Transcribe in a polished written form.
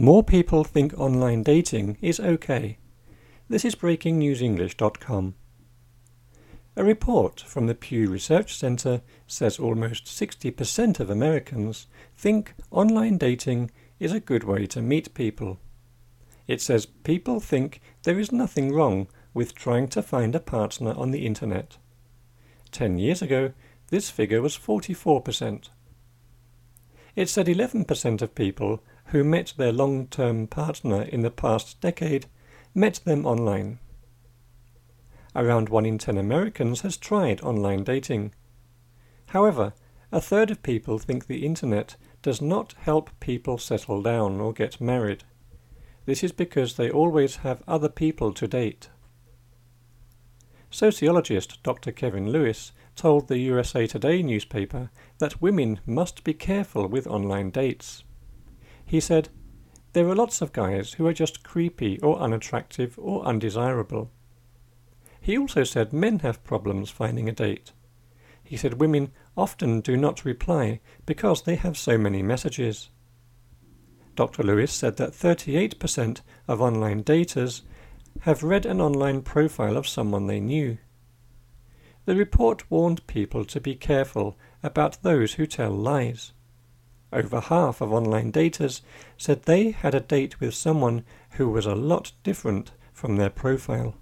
More people think online dating is okay. This is breakingnewsenglish.com. A report from the Pew Research Center says almost 60% of Americans think online dating is a good way to meet people. It says people think there is nothing wrong with trying to find a partner on the internet. 10 years ago, this figure was 44%. It said 11% of people who met their long-term partner in the past decade met them online. Around 1 in 10 Americans has tried online dating. However, a third of people think the internet does not help people settle down or get married. This is because they always have other people to date. Sociologist Dr. Kevin Lewis told the USA Today newspaper that women must be careful with online dates. He said, "There are lots of guys who are just creepy or unattractive or undesirable." He also said men have problems finding a date. He said women often do not reply because they have so many messages. Dr. Lewis said that 38% of online daters have read an online profile of someone they knew. The report warned people to be careful about those who tell lies. Over half of online daters said they had a date with someone who was a lot different from their profile.